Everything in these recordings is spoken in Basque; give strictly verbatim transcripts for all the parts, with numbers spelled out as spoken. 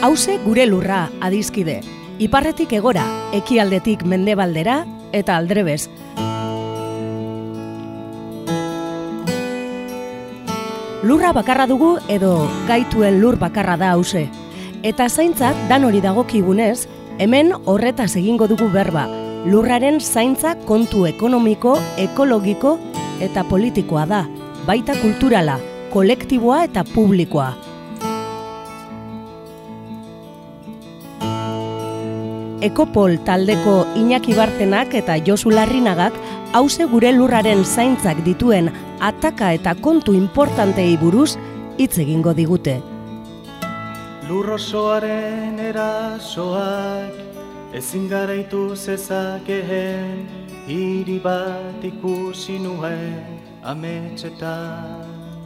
Hauze gure lurra, adizkide. Iparretik egora, ekialdetik mendebaldera eta aldrebez. Lurra bakarra dugu edo gaituen lur bakarra da hauze. Eta zaintzak dan hori dagokigunez, hemen horretaz egingo dugu berba. Lurraren zaintza kontu ekonomiko, ekologiko eta politikoa da, baita kulturala, kolektiboa eta publikoa. Ekopol taldeko Iñaki Bartenak eta Josu Larrinagak hauze gure lurraren zaintzak dituen ataka eta kontu importantei buruz hitz egingo digute. Lur osoaren erasoak ezin garaitu zezakeen, hiri bat ikusi nuen ametsetan.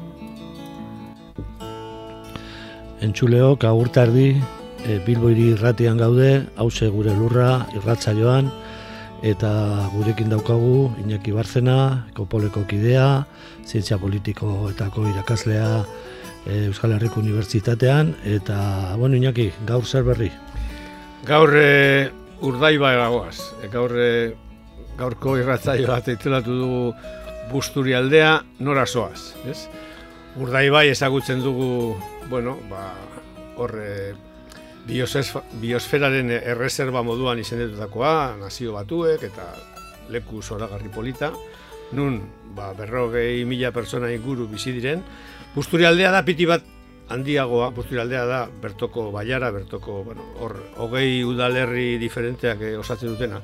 Entzuleok agurtardi, e, Bilbo hiri irratian gaude, hauze gure lurra irratsaioan, eta gurekin daukagu Iñaki Barzena, Ekopoleko kidea, zientzia politikoetako irakaslea e, Euskal Herriko Unibertsitatean, eta, bueno, Iñaki, gaur zer berri? Gaur e, Urdaibai gagoaz, e, gaur e, gaurko irratsaioa titulatu dugu Busturialdea nora zoaz, ez? Urdaibai ezagutzen dugu, bueno, ba, hor e, biosferaren erreserba moduan izendetutakoa, nazio batuek eta leku zoragarri polita, nun ba, berrogei mila pertsona inguru bizi diren. Busturialdea da piti bat handiagoa, Busturialdea da bertoko baiara, bertoko, bueno, hor, hogei udalerri diferenteak eh, osatzen dutena.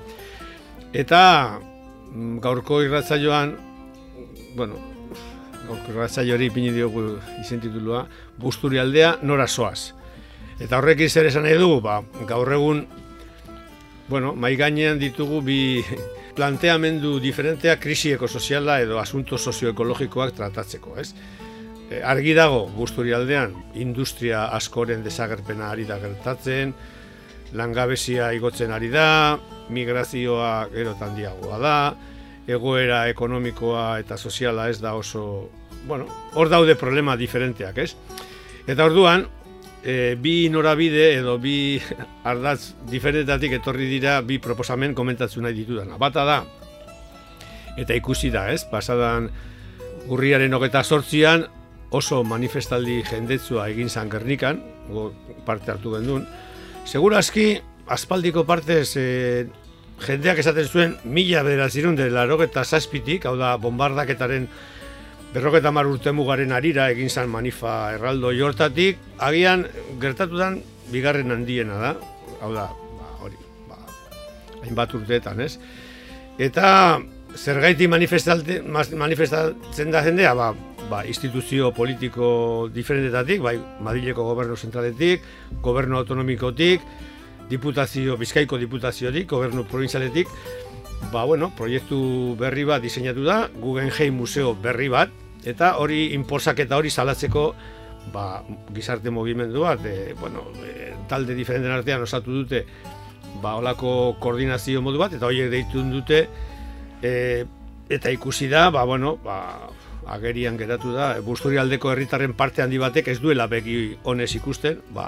Eta gaurko irratsaioan, bueno, gaurko irratsaioari ipini diogu izen titulua, Busturialdea nora zoaz. Eta horrekin zer esan nahi dugu, ba, gaur egun, bueno, mahai gainean ditugu bi planteamendu diferenteak krisi ekosoziala edo asunto sozioekologikoak tratatzeko, ez? E, argi dago, Busturialdean, industria askoren desagerpena ari da gertatzen, langabezia igotzen ari da, migrazioa gero eta handiagoa da, egoera ekonomikoa eta soziala ez da oso, bueno, hor daude problema diferenteak, ez? Eta orduan, E, bi norabide edo bi ardatz diferentatik etorri dira bi proposamen komentatzu nahi ditudana. Bata da, eta ikusi da, ez? Pasadan urriaren hogeita zortzian oso manifestaldi jendetzua egin zan Gernikan, parte hartu gendun. Segurazki, aspaldiko partez e, jendeak esaten zuen mila bederatzirun de laurogeita zazpitik, hau da bombardaketaren berroketa hamar urte mugaren arira egin zan manifa erraldoi hortatik, agian gertatutan bigarren handiena da, hau da, ba, hori, ba, hainbat urteetan, ez? Eta zergaiti manifestatzen da jendea, ba, ba, instituzio politiko diferentetatik, bai, Madrileko gobernu zentraletik, gobernu autonomikotik, diputazio, Bizkaiko diputaziotik, gobernu provinzialetik, ba, bueno, proiektu berri bat diseinatu da, Guggenheim museo berri bat, eta hori inposaketa hori salatzeko ba, gizarte mugimendu bat, e, bueno, e, talde diferenten artean osatu dute ba, olako koordinazio modu bat, eta horiek deitu dute, e, eta ikusi da, ba, bueno, ba, agerian geratu da, Busturialdeko herritarren parte handi batek ez duela begi honez ikusten, ba,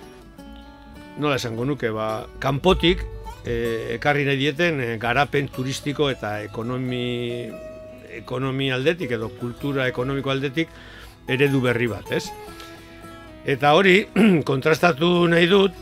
nola esango nuke, ba, kanpotik, E, ekarri nahi dieten e, garapen turistiko eta ekonomi, ekonomi aldetik edo kultura ekonomiko aldetik eredu berri bat, ez? Eta hori, kontrastatu nahi dut,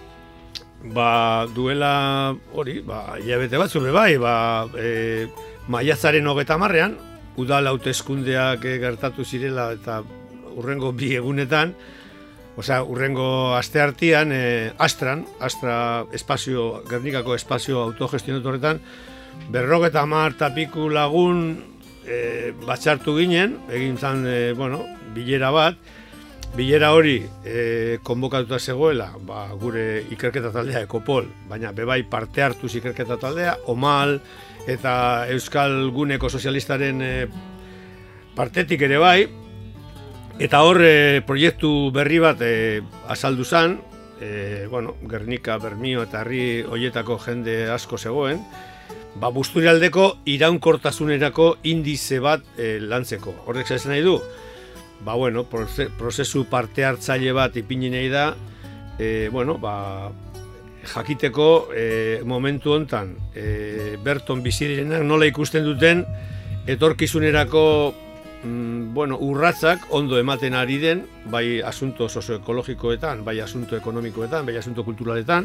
ba, duela hori, ba, hilabete batzu be bai, ba, e, maiatzaren hogeita hamarrean, udal hauteskundeak gertatu zirela eta hurrengo bi egunetan, Osea, urrengo asteartean, eh, Astran, Astra espazio, Gernikako espazio autogestionatu horretan, berrogeta hamar tapiku lagun eh, batxartu ginen, egin zan, eh, bueno, bilera bat, bilera hori eh, konbokatuta zegoela, ba, gure ikerketa taldea, Ekopol, baina bebai parte hartuz ikerketa taldea, Omal eta Euskal Guneko Sozialistaren eh, partetik ere bai, eta hor e, proiektu berri bat e, azaldu zen, e, bueno, Gernika, Bermio eta herri horietako jende asko zegoen, ba, Busturialdeko iraunkortasunerako indize bat e, lantzeko. Horrek zazen nahi du, ba, bueno, prozesu parte hartzaile bat ipini nahi da, e, bueno, ba, jakiteko e, momentu hontan e, berton bizi direnak nola ikusten duten etorkizunerako mm, bueno, urratzak ondo ematen ari den, bai asunto sozioekologikoetan, bai asunto ekonomikoetan, bai asunto kulturaletan.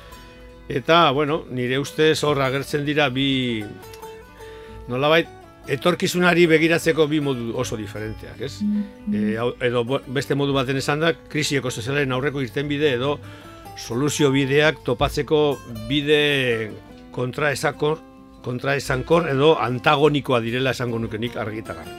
Eta, bueno, nire ustez hor agertzen dira bi, nolabait, etorkizunari begiratzeko bi modu oso diferenteak, ez? E, edo beste modu baten esan da, krisi ekosozialaren aurreko irtenbide edo soluzio bideak topatzeko bide kontraesankor, kontraesankor edo antagonikoa direla esango nuke nik argi eta garbi.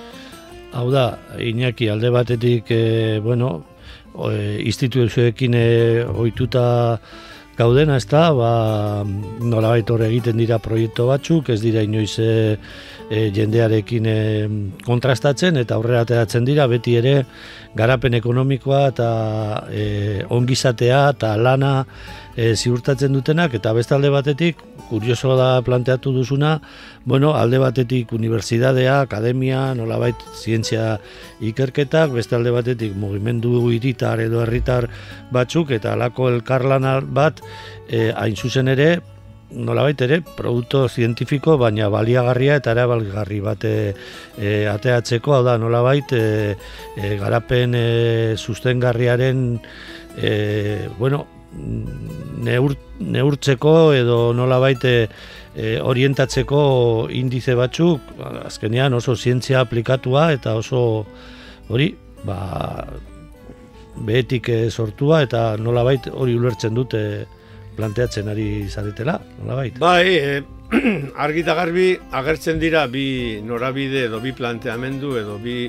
Hau da, Iñaki, alde batetik, e, bueno, e, instituzioekin e, ohituta gaudena, ez da, ba, nolabait hor egiten dira proiektu batzuk, ez dira inoiz e, e, jendearekin e, kontrastatzen, eta aurrera ateratzen dira, beti ere garapen ekonomikoa eta e, ongizatea eta lana e, ziurtatzen dutenak, eta beste alde batetik, kurioso da planteatu duzuna, bueno, alde batetik unibertsitatea, akademia, nolabait zientzia ikerketak, beste alde batetik mugimendu hiritar edo herritar batzuk, eta halako elkarlana bat, e, hain zuzen ere, nolabait ere, produktu zientifiko, baina baliagarria eta erabalgarri bat e, e, ateatzeko, hau da, nolabait, e, e, garapen e, sustengarriaren, e, bueno, neur, neurtzeko edo nolabait e, orientatzeko indize batzuk, azkenean oso zientzia aplikatua eta oso hori, ba, behetik e, sortua eta nolabait hori ulertzen dute planteatzen ari zaretela, nolabait? Bai, e, argi eta garbi agertzen dira bi norabide edo bi planteamendu edo bi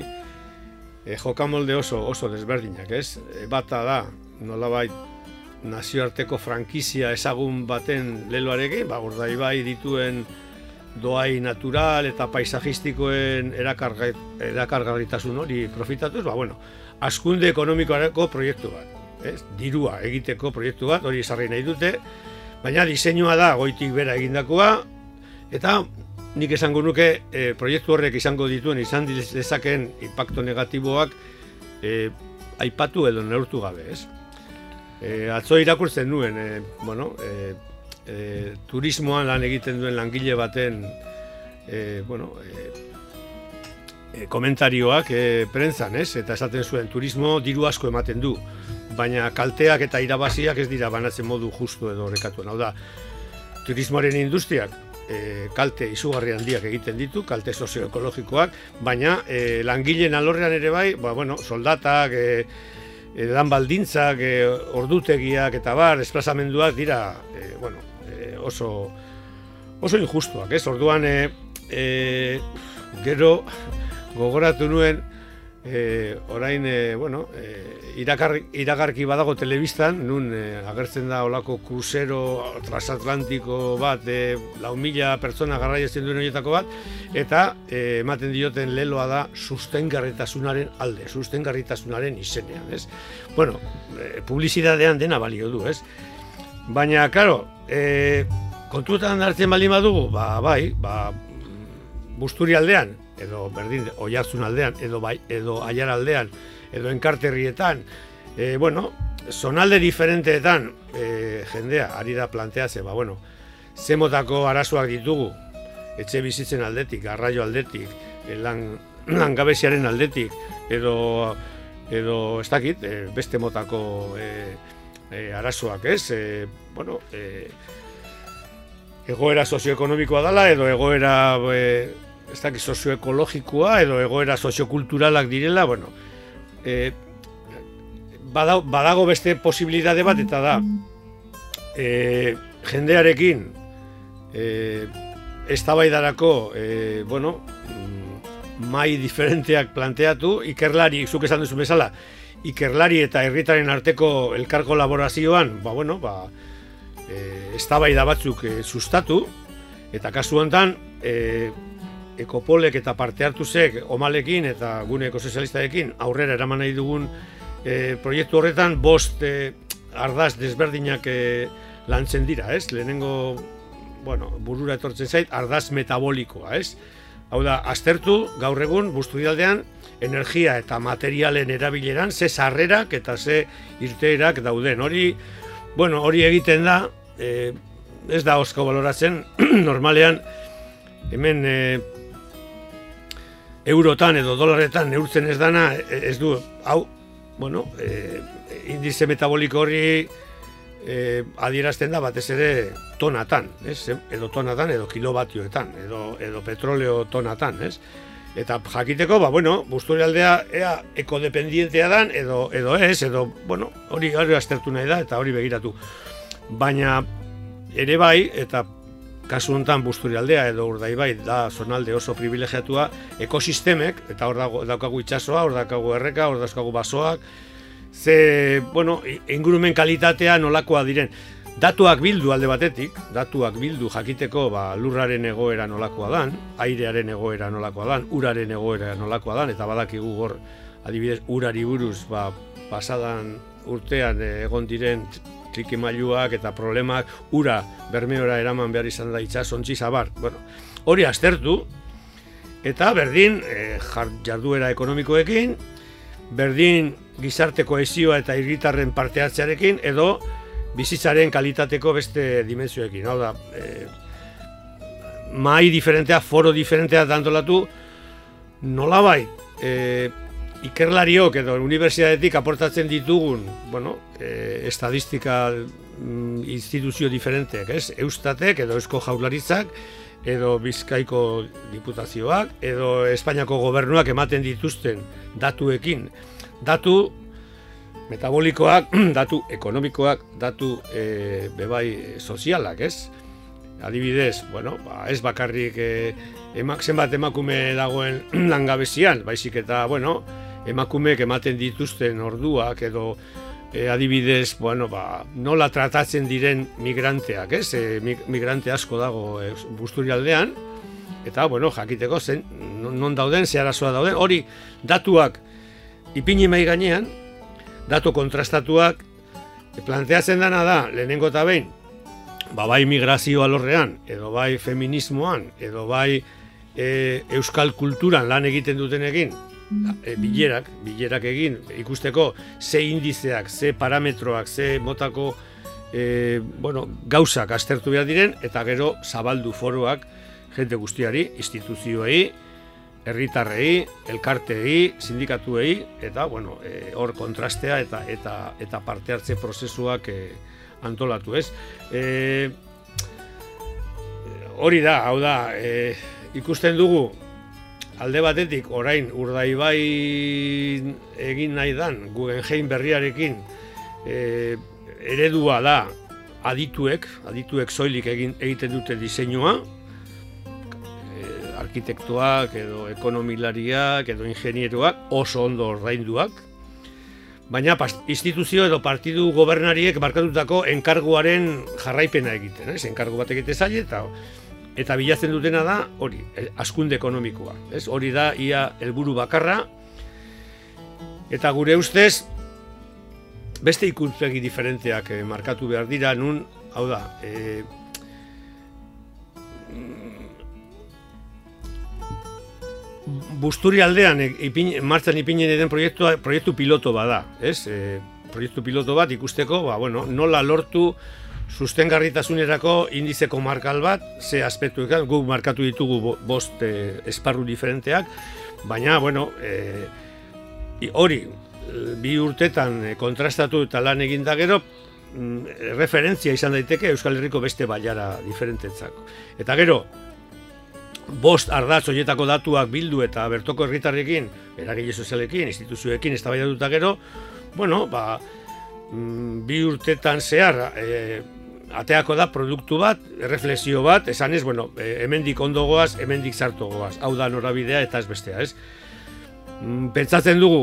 e, jokamolde oso oso desberdinak, ez? E, bata da, nolabait nazioarteko frankizia ezagun baten leloarekin, ba, Urdaibai dituen doai natural eta paisajistikoen erakarga, erakargarritasun hori profitatuz, ba, bueno, hazkunde ekonomikoareko proiektu bat. Ez, dirua egiteko proiektu bat, hori esarri nahi dute, baina diseinua da goitik bera egindakoa, eta nik esango nuke e, proiektu horrek izango dituen, izan dezakeen inpakto negatiboak e, aipatu edo neurtu gabe, ez? E, atzo irakurtzen nuen, e, bueno, e, e, turismoan lan egiten duen langile baten e, bueno, e, e, komentarioak e, prentzan, ez? Eta esaten zuen, turismo diru asko ematen du, baina kalteak eta irabaziak ez dira banatzen modu justu edo orekatuan. Hau da, turismoaren industriak e, kalte izugarri handiak egiten ditu, kalte sozioekologikoak, baina e, langileen alorrean ere bai, ba, bueno, soldatak, e, e, lan baldintzak, e, ordutegiak eta bar, esplazamenduak dira e, bueno, e, oso, oso injustuak, ez? Orduan, e, e, gero gogoratu nuen, E, orain, e, bueno, e, irakar, iragarki badago telebistan, nun e, agertzen da olako kruzero transatlantiko bat, e, lau mila pertsona garraietzen duen horietako bat, eta e, ematen dioten leloa da sustengarritasunaren alde, sustengarritasunaren izenean, ez? Bueno, e, publizitatean dena balio du, ez? Baina, klaro, e, kontuetan hartzen baldin badugu, ba, bai, ba, Busturi aldean, edo berdin, Oiartzun aldean, edo, bai, edo Aiar aldean, edo Enkarterrietan, e, bueno, zonalde diferenteetan e, jendea ari da planteatze, ba, bueno, zemotako arazoak ditugu, etxe bizitzen aldetik, garraio aldetik, e, lan, langabeziaren aldetik, edo, edo ez dakit, e, beste motako e, e, arazoak, ez? E, bueno, e, egoera sozioekonomikoa dela, edo egoera e, ez dakit sozioekologikoa, edo egoera soziokulturalak direla, bueno, e, badago, badago beste posibilitate bat, eta da, e, jendearekin e, eztabaidarako e, bueno, mai diferenteak planteatu, ikerlari, zuk esan duzu bezala, ikerlari eta herritaren arteko elkar kolaborazioan, ba, bueno, ba, e, eztabaida batzuk e, sustatu, eta kasu honetan, e, Ekopolek eta parte hartuzek Omalekin eta gune ekosozialistarekin aurrera eraman nahi dugun e, proiektu horretan bost e, ardaz desberdinak e, lantzen dira, ez? Lehenengo, bueno, burura etortzen zait, ardaz metabolikoa, ez? Hau da, aztertu gaur egun Busturialdean energia eta materialen erabileran ze sarrerak eta ze irteerak dauden. Hori, bueno, hori egiten da, e, ez da osko baloratzen, normalean hemen e, eurotan edo dolarretan neurtzen ez dana, ez du, hau, bueno, e, indize metaboliko hori e, adierazten da batez ere tonatan, ez? Edo tonatan edo kilobatioetan, edo, edo petroleo tonatan, ez? Eta jakiteko, ba, bueno, Busturialdea ea ekodependientea dan, edo, edo ez, edo, bueno, hori hori aztertu nahi da, eta hori begiratu. Baina, ere bai, eta kasu honetan Busturialdea edo Urdaibai da zonalde oso privilegiatua, ekosistemek, eta hor dago, daukagu itsasoa, hor daukagu erreka, hor daukagu basoak, ze, bueno, ingurumen kalitatea nolakoa diren. Datuak bildu alde batetik, datuak bildu jakiteko ba, lurraren egoera nolakoa dan, airearen egoera nolakoa dan, uraren egoera nolakoa dan, eta badakigu hor, adibidez, urari buruz, ba, pasadan urtean egon diren trikimailuak eta problemak, ura bermeora eraman behar izan da itsasontzi zabar. Bueno, hori aztertu, eta berdin e, jarduera ekonomikoekin, berdin gizarte kohesioa eta herritarren parte hartzearekin, edo bizitzaren kalitateko beste dimentsioekin. Hau da, e, mahai diferentea, foro diferentea dantolatu, nolabait, e, ikerlariok edo unibertsitatetik aportatzen ditugun, bueno, e, estadistika mm, instituzio diferenteak, ez? Eustatek edo Eusko Jaurlaritzak, edo Bizkaiko Diputazioak, edo Espainiako gobernuak ematen dituzten datuekin. Datu metabolikoak, datu ekonomikoak, datu e, bebai sozialak, ez? Adibidez, bueno, ba, ez bakarrik e, emak, zenbat emakume dagoen langabezian, baizik eta, bueno, emakumeek ematen dituzten orduak edo e, adibidez, bueno, ba, nola tratatzen diren migranteak, ez? E, migrante asko dago e, Busturialdean, eta, bueno, jakiteko zen, non dauden, ze arazoa dauden, hori datuak ipini mai gainean, datu kontrastatuak, planteatzen dana da, lehenengo eta behin, ba, bai migrazio alorrean, edo bai feminismoan, edo bai e, euskal kulturan lan egiten dutenekin, e, bilerak, bilerak egin, ikusteko ze indizeak, ze parametroak, ze motako e, bueno, gauzak aztertu behar diren, eta gero zabaldu foroak jende guztiari, instituzioei, herritarrei, elkarteei, sindikatuei, eta bueno, e, hor kontrastea eta eta eta parte hartze prozesuak e, antolatu, ez? E, hori da, hau da, e, ikusten dugu alde batetik orain Urdaibai egin nahi dan Guggenheim berriarekin e, eredua da adituek, adituek soilik egin egiten dute diseinua, arkitektoak edo ekonomilariak edo ingenieroak oso ondo ordainduak, baina instituzio edo partidu gobernariek markatutako enkarguaren jarraipena egiten, ez? Enkargu bat egite zaie eta eta bilatzen dutena da hori, hazkunde ekonomikoa, ez? Hori da ia helburu bakarra, eta gure ustez beste ikuspegi diferenteak markatu behar dira, nun, hau da, e, Busturialdean ipin, martxan ipinen den proiektua, proiektu piloto bada, ez? E, proiektu piloto bat ikusteko, ba, bueno, nola lortu sustengarritasunerako indizeko markal bat, ze aspektu ikan, guk markatu ditugu bost e, esparru diferenteak, baina, bueno, e, hori, bi urtetan kontrastatu eta lan egin da gero, referentzia izan daiteke Euskal Herriko beste bailara diferentetzako. Eta gero, bost ardatz horietako datuak bildu eta bertoko herritarrekin, eragile sozialekin, instituzioekin eztabaidatuta gero, bueno, ba, bi urtetan zehar e, ateako da produktu bat, erreflexio bat, esanez, bueno, e, hemendik ondo goaz, hemendik sartu goaz, hau da norabidea eta ez bestea, ez? Pentsatzen dugu,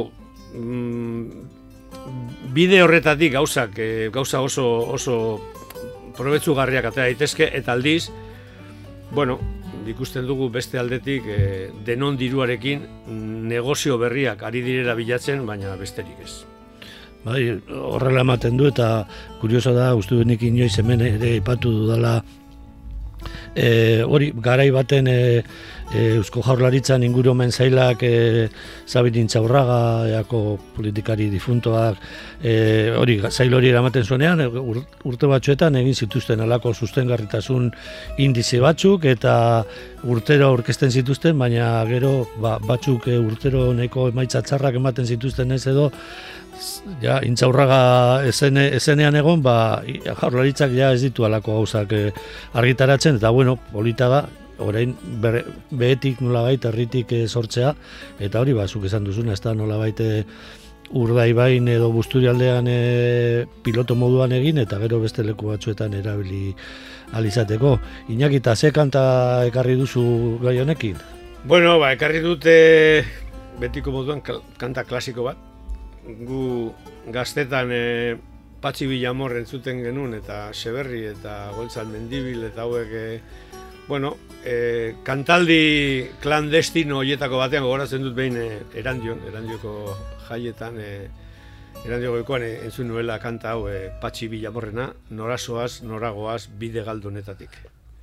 bide horretatik gauzak, e, gauza oso, oso probetzugarriak atera daitezke, eta aldiz, bueno, ikusten dugu beste aldetik e, denon diruarekin negozio berriak ari direla bilatzen, baina besterik ez. Bai, horrela ematen du eta kurioso da, uste duenik inoiz hemen ere ipatu dudala E, hori, garai baten e, e, Eusko Jaurlaritzan ingurumen zailak e, Zabit Intxaurraga, eako politikari difuntoak, e, hori, zail hori eramaten zuenean, ur, urte batzuetan egin zituzten alako sustengarritasun indize batzuk, eta urtero aurkezten zituzten, baina gero ba, batzuk e, urtero nahiko emaitza txarrak ematen zituzten ez edo, ja, Intxaurraga esene, esenean egon, ba, Jaurlaritzak ja ez ditu alako gauzak e, argitaratzen, eta bueno, polita da, orain bere, behetik nolabait herritik e, sortzea, eta hori, ba, zuk esan duzuna, ez da nolabait e, Urdaibain edo Busturialdean e, piloto moduan egin, eta gero beste leku batzuetan erabili alizateko. Iñaki, eta ze kanta ekarri duzu gai honekin? Bueno, ba, ekarri dute betiko moduan kanta klasiko bat. Gu gaztetan e, Patxi Villamor entzuten genuen, eta Seberri eta Goltzan Mendibil eta hauek, e, bueno, e, kantaldi klandestino horietako batean gogoratzen dut behin e, Erandion, Erandioko jaietan, e, Erandiokoekoan e, entzun nuela kanta hau e, Patxi Villamorrena, norasoaz, noragoaz, bide galdonetatik.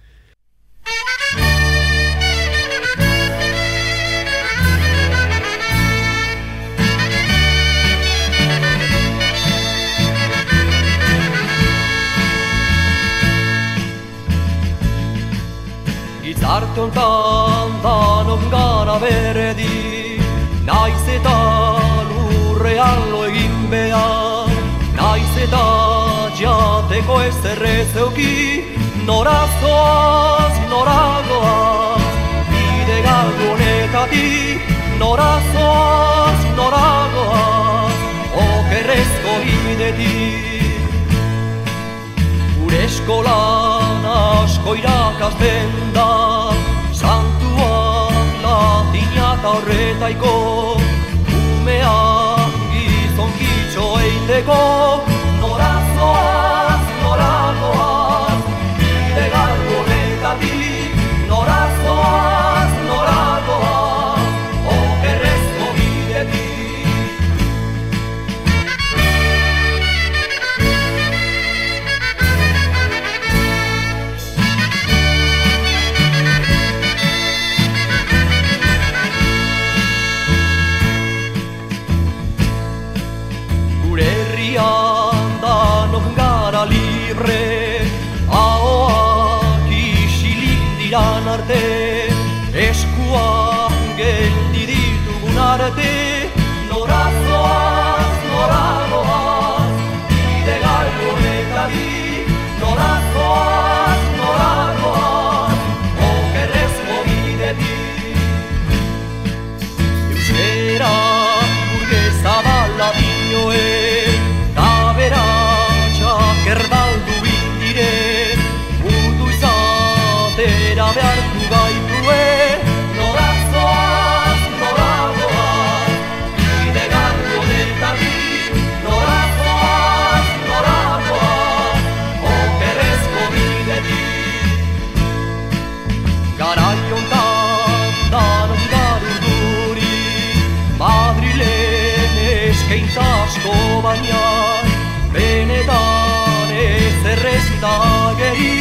Gizarte hontan danon gara beredi, naiz eta lurrean lo egin behar, naiz eta jateko ezer ez euki, nora zoaz, nora goaz, bide galdonetatik, nora zoaz, nora goaz, okerrezko bidetik. Gure eskolan asko irakasten da, santua latina eta horretaiko, umean gizon kitxo eindeko, nora zoaz, nora goaz, bide galdonetatik, nora zoaz, nora goaz, okerrezko bidetik. Libre, ahoak isilik diran arte, eskuan geldi ditugun arte, nora zoaz, nora goaz, bide galdonetatik, nora zoaz, nora goaz, okerrezko bidetik. Euskera burgeza bala dinoen, tabera erdaldu indire, mutu izatera behartu gaitue, nora zoaz, nora goaz, bide galdonetatik, nora zoaz, nora goaz, okerrezko bidetik. Garai hontan danon garurduri, Madrilen eskaintza asko baina, benetan ez errezita geri,